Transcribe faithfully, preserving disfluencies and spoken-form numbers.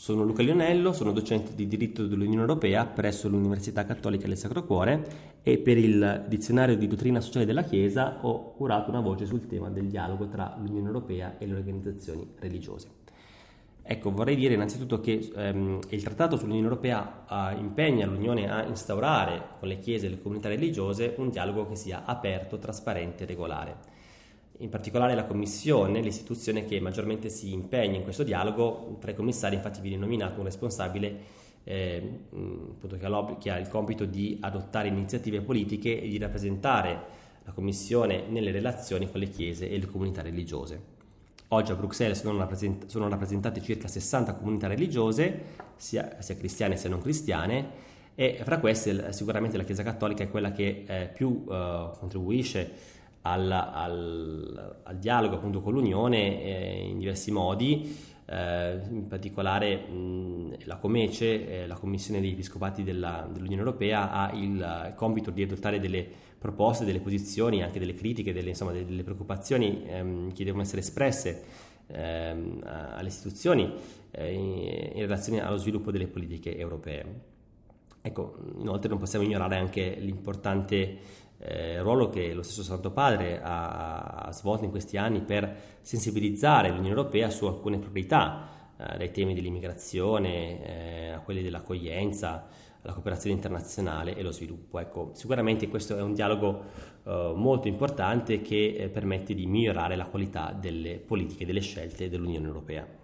Sono Luca Lionello, sono docente di diritto dell'Unione Europea presso l'Università Cattolica del Sacro Cuore e per il dizionario di dottrina sociale della Chiesa ho curato una voce sul tema del dialogo tra l'Unione Europea e le organizzazioni religiose. Ecco, vorrei dire innanzitutto che ehm, il Trattato sull'Unione Europea eh, impegna l'Unione a instaurare con le chiese e le comunità religiose un dialogo che sia aperto, trasparente e regolare. In particolare la Commissione, l'istituzione che maggiormente si impegna in questo dialogo, tra i commissari infatti viene nominato un responsabile eh, appunto che, ha che ha il compito di adottare iniziative politiche e di rappresentare la Commissione nelle relazioni con le chiese e le comunità religiose. Oggi a Bruxelles sono, rappresent- sono rappresentate circa sessanta comunità religiose, sia, sia cristiane sia non cristiane, e fra queste sicuramente la Chiesa Cattolica è quella che eh, più eh, contribuisce Al, al, al dialogo appunto con l'Unione eh, in diversi modi, eh, in particolare mh, la Comece, eh, la Commissione degli Episcopati della, dell'Unione Europea, ha il, il compito di adottare delle proposte, delle posizioni, anche delle critiche, delle, insomma, delle preoccupazioni ehm, che devono essere espresse ehm, alle istituzioni eh, in, in relazione allo sviluppo delle politiche europee. Ecco, inoltre non possiamo ignorare anche l'importante Eh, ruolo che lo stesso Santo Padre ha, ha svolto in questi anni per sensibilizzare l'Unione Europea su alcune priorità, eh, dai temi dell'immigrazione eh, a quelli dell'accoglienza, alla cooperazione internazionale e lo sviluppo. Ecco, sicuramente questo è un dialogo eh, molto importante che eh, permette di migliorare la qualità delle politiche e delle scelte dell'Unione Europea.